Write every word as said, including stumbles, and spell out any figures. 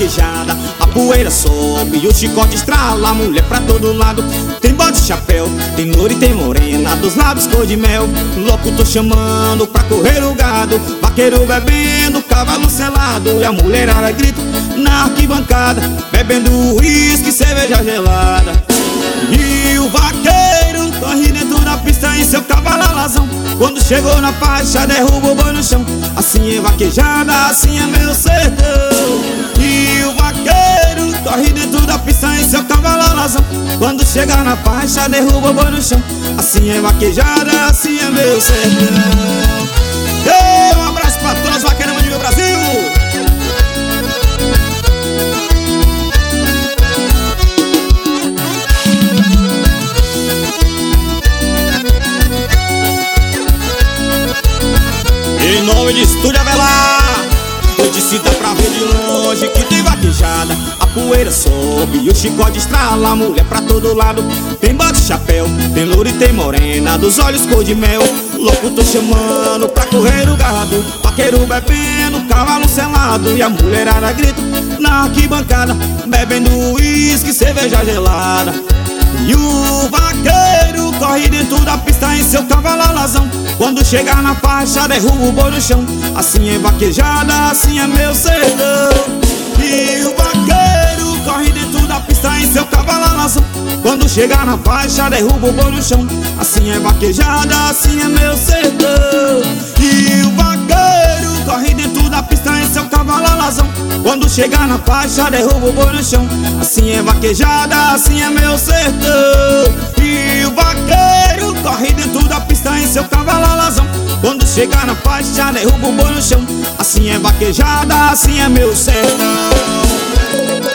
vaquejada, a poeira sobe e o chicote estrala, a mulher pra todo lado. Tem bode e chapéu, tem loura e tem morena, dos lábios cor de mel. Louco tô chamando pra correr o gado, vaqueiro bebendo, cavalo selado. E a mulherada grita na arquibancada, bebendo uísque, cerveja gelada. E o vaqueiro corre dentro da pista em seu cavalo alazão. Quando chegou na faixa, derruba o boi no chão. Assim é vaquejada, assim é meu sertão. E o vaqueiro corre dentro da pista em seu cavalo alazão. Quando chegar na faixa, derruba o boi no chão. Assim é vaquejada, assim é meu sertão. Ei, um abraço pra todos os vaqueiros de meu Brasil. Em nome de Estúdio Avelar, eu disse dá pra ver de longe que tem vaquejada, a poeira sobe e o chicote estrala, a mulher pra todo lado. Tem bate chapéu, tem loura e tem morena, dos olhos cor de mel. Louco tô chamando pra correr o gado, vaqueiro bebendo, cavalo selado. E a mulherada grita na arquibancada, bebendo uísque, cerveja gelada. E o vaqueiro corre dentro da pista em seu cavalo alazão. Quando chegar na faixa, derruba o boi no chão. Assim é vaquejada, assim é meu sertão. E o vaqueiro corre dentro da pista em seu cavalo alazão. Quando chegar na faixa, derruba o boi no chão. Assim é vaquejada, assim é meu sertão. E o vaqueiro corre dentro da pista em seu cavalo alazão. Quando chegar na faixa, derruba o boi no chão. Assim é vaquejada, assim é meu sertão. E o vaqueiro corre dentro da pista em seu cavalo alazão. Quando chegar na faixa, derruba o boi no chão. Assim é vaquejada, assim é meu sertão.